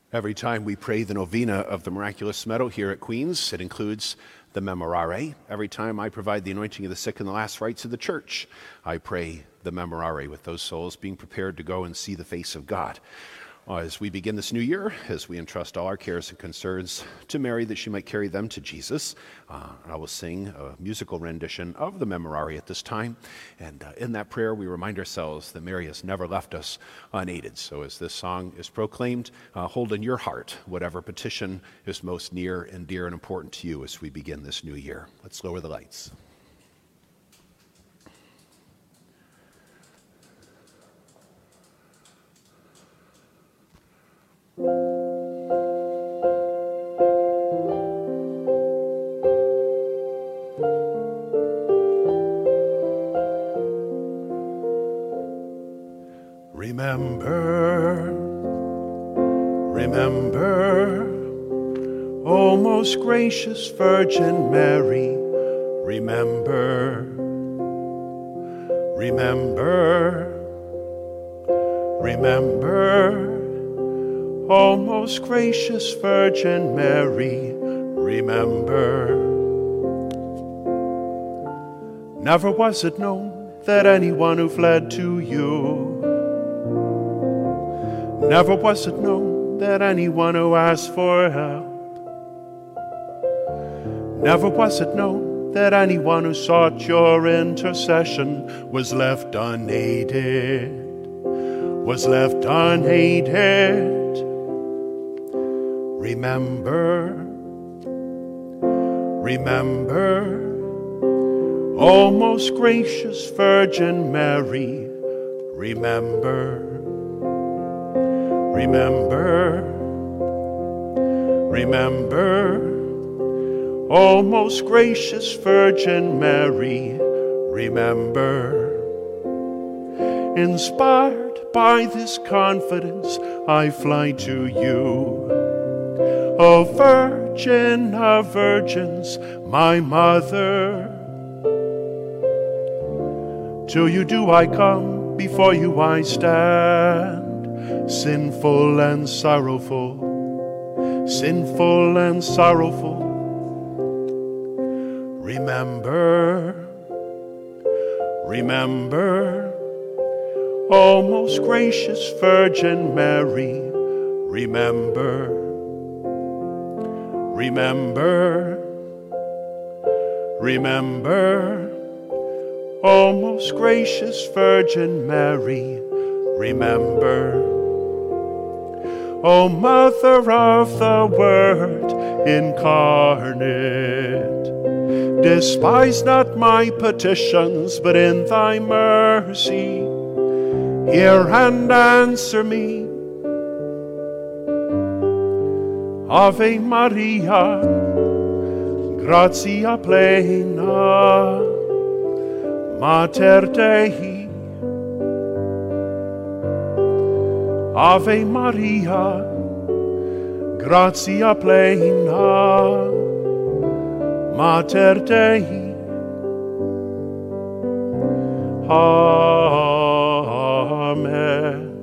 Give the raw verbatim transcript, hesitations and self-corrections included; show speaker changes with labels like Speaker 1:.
Speaker 1: Every time we pray the novena of the Miraculous Medal here at Queens, it includes the Memorare. Every time I provide the anointing of the sick and the last rites of the church, I pray the Memorare with those souls being prepared to go and see the face of God. As we begin this new year, as we entrust all our cares and concerns to Mary that she might carry them to Jesus, uh, I will sing a musical rendition of the Memorare at this time. And uh, in that prayer, we remind ourselves that Mary has never left us unaided. So as this song is proclaimed, uh, hold in your heart whatever petition is most near and dear and important to you as we begin this new year. Let's lower the lights. Remember, remember, O most gracious Virgin Mary, remember, remember, remember, O most gracious Virgin Mary, remember. Never was it known that anyone who fled to you, never was it known that anyone who asked for help, never was it known that anyone who sought your intercession was left unaided, was left unaided. Remember, remember, O most gracious Virgin Mary, remember. Remember, remember, O most gracious Virgin Mary, remember. Inspired by this confidence, I fly to you. O Virgin of Virgins, my Mother, to you do I come, before you I stand. Sinful and sorrowful, sinful and sorrowful. Remember, remember, O most gracious Virgin Mary, remember, remember, remember, O most gracious Virgin Mary, remember. O Mother of the Word incarnate, despise not my petitions, but in thy mercy hear and answer me. Ave Maria, gratia plena, Mater Dei, Ave Maria, gratia plena, Mater Dei. Amen.